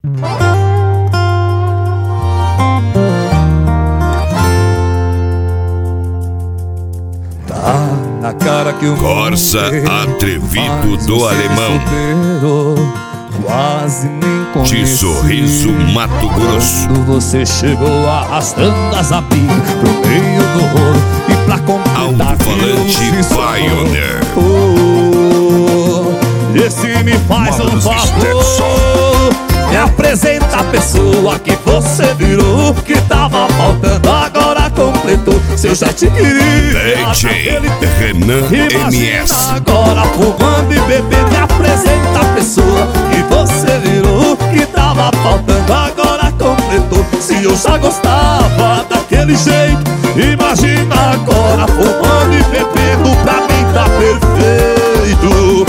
Tá na cara que o Corsa atrevido do alemão. Quase nem conheci. De Sorriso, Mato Grosso. Quando você chegou arrastando as amigas pro meio do rolo e pra completar Alto-falante Pioneer. Esse me faz um favor, me apresenta a pessoa que você virou, que tava faltando, agora completou. Se eu já te queria DJ Renan MS. Agora fumando e bebendo, me apresenta a pessoa que você virou, que tava faltando, agora completou. Se eu já gostava daquele jeito, imagina agora fumando e bebendo, pra mim tá perfeito.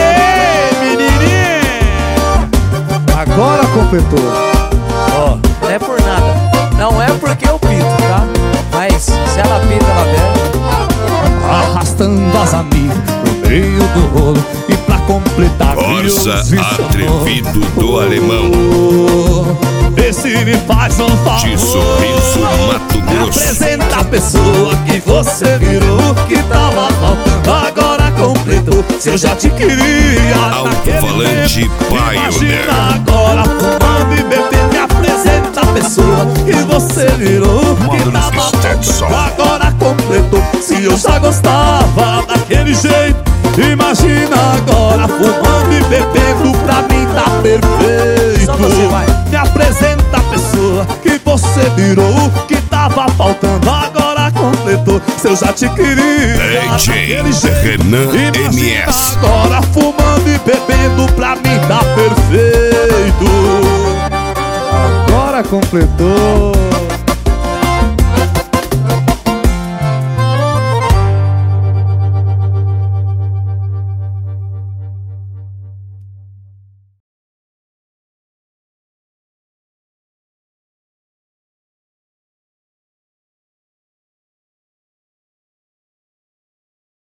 Agora completou. Ó, não é por nada, não é porque eu pinto, tá? Mas se ela pinta, ela bebe. Arrastando as amigas pro meio do rolo e pra completar Corsa atrevido do alemão. Esse me faz um favor, De Sorriso, Mato me Grosso. apresenta a pessoa que você virou, que tava faltando, agora completou. Se eu já te queria Alto-falante Pioneer. imagina agora fumando e bebendo, me apresenta a pessoa que você virou, que tava faltando, agora completou. Se eu já gostava daquele jeito, imagina agora fumando e bebendo, pra mim tá perfeito. Só você vai. Me apresenta a pessoa que você virou, que tava faltando, agora completou. Se eu já te queria DJ daquele jeito, Renan imagina MS. agora fumando e bebendo, pra mim tá perfeito. Agora completou.